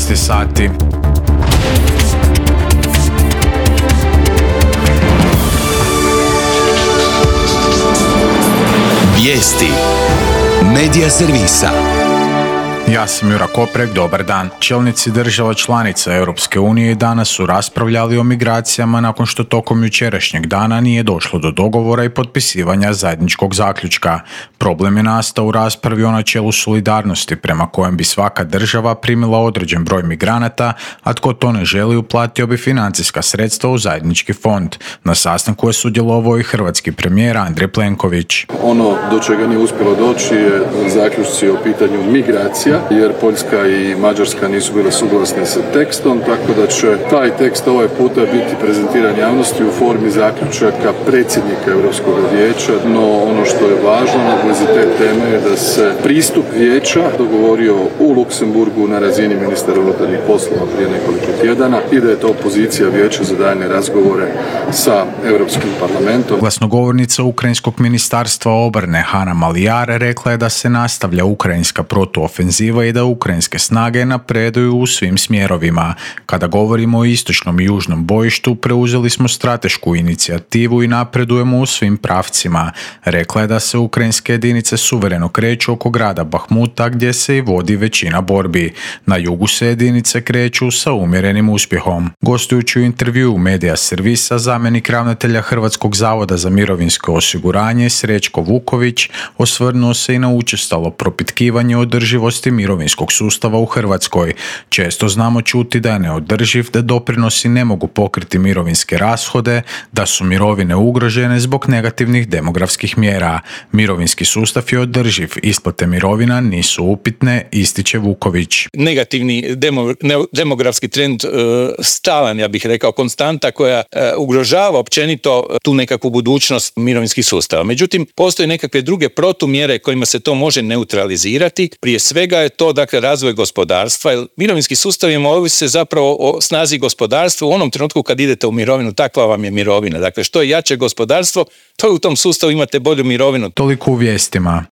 12 sati. Vijesti Medija servisa. Ja sam Jura Koprek, dobar dan. Čelnici država članica Europske unije danas su raspravljali o migracijama nakon što tokom jučerašnjeg dana nije došlo do dogovora i potpisivanja zajedničkog zaključka. Problem je nastao u raspravi o načelu solidarnosti prema kojem bi svaka država primila određen broj migranata, a tko to ne želi uplatio bi financijska sredstva u zajednički fond. Na sastanku je sudjelovao i hrvatski premijer Andrej Plenković. Ono do čega nije uspjelo doći je zaključci o pitanju migracija, jer Poljska i Mađarska nisu bile suglasne sa tekstom, tako da će taj tekst ovaj puta biti prezentiran javnosti u formi zaključaka predsjednika Europskog vijeća, no ono što je važno na vezi te teme je da se pristup vijeća dogovorio u Luksemburgu na razini ministara unutarnjih poslova prije nekoliko tjedana i da je to pozicija vijeća za daljnje razgovore sa Europskim parlamentom. Glasnogovornica Ukrajinskog ministarstva obrane Hanna Maliar rekla je da se nastavlja ukrajinska protuofenziva i da ukrajinske snage napreduju u svim smjerovima. Kada govorimo o istočnom i južnom bojištu, preuzeli smo stratešku inicijativu i napredujemo u svim pravcima. Rekla je da se ukrajinske jedinice suvereno kreću oko grada Bahmuta gdje se i vodi većina borbi. Na jugu se jedinice kreću sa umjerenim uspjehom. Gostujući u intervjuu Medija servisa, zamjenik ravnatelja Hrvatskog zavoda za mirovinsko osiguranje Srećko Vuković osvrnuo se i na učestalo propitkivanje održivosti mirovinskog sustava u Hrvatskoj. Često znamo čuti da je neodrživ, da doprinosi ne mogu pokriti mirovinske rashode, da su mirovine ugrožene zbog negativnih demografskih mjera. Mirovinski sustav je održiv, isplate mirovina nisu upitne, ističe Vuković. Negativni demografski trend stalan, ja bih rekao, konstanta koja ugrožava općenito tu nekakvu budućnost mirovinskih sustava. Međutim, postoje nekakve druge protumjere kojima se to može neutralizirati. Prije svega je to razvoj gospodarstva, jer mirovinski sustavima ovise zapravo o snazi gospodarstva. U onom trenutku kad idete u mirovinu, takva vam je mirovina. Dakle, što je jače gospodarstvo, to u tom sustavu imate bolju mirovinu. Toliko u vijestima.